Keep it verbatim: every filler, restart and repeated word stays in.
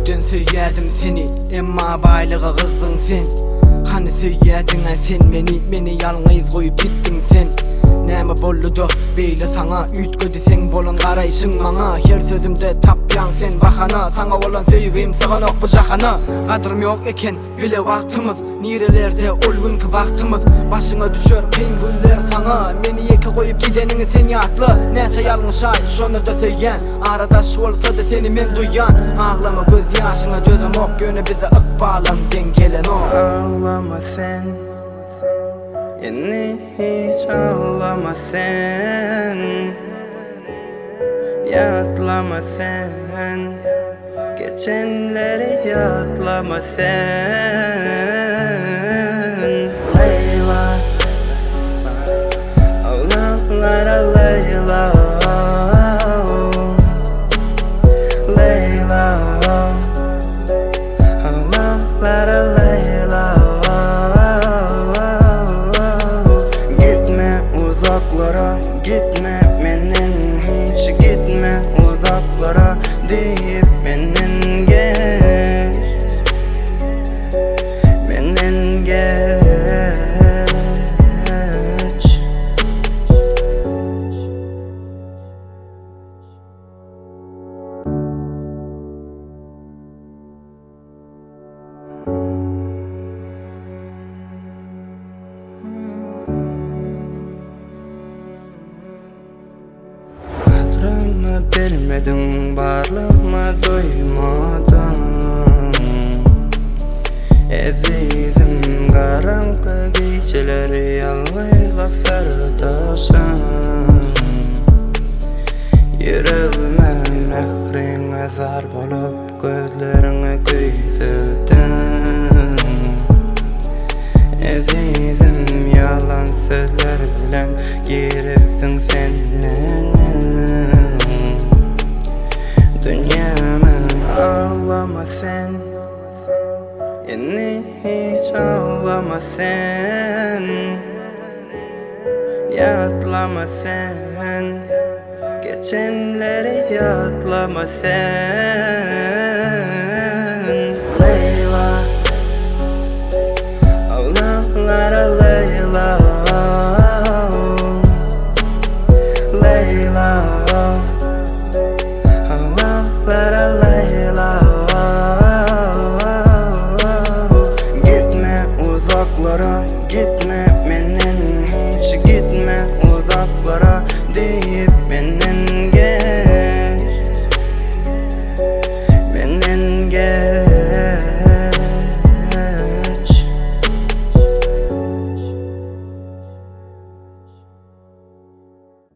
Önceden söyledim seni, emma baylığı kızın sen. Hani söyledin sen beni, beni yalnız koyup gittin sen. Näme bolludu beýle sana ütgödi sen bolan garaýşyň maňa. Her sözümde tapýan sen bahana, sana bolan söýgüm saganok bu jahana. Gadrym ýok eken bile wagtymyz, nirelerde ol günkü wagtymyz. Başyňa düşer kyn günler sana, meni ýeke goýup gideniňi sen ýatly. Näçe ýalňyş ay şonu da söýgen, aradaş bolsa da seni men duýan. Aglama göz ýaşyňa dözemok, göne bize ykbalam den gelen o. Ağlama sen, yine hiç ağlama sen, yatlama sen, geçenleri yatlama sen. Leyla, ağlamlara Leyla, Leyla, ağlamlara Leyla. Gitme menden hiç gitme uzaklara deyip menden geç, menden geç. Kadrımı bilmedim, varlığıma duymadım. Ezizim karanlık geceleri yalnızla sardaşım. Yüreğime mehrin azar bolup gözlerine küydüm. Ezizim yalan sözler bilen giripsin senin dünyama. Ağlama sen, yine hiç ağlama sen, yatlama sen, geçenleri yatlama sen.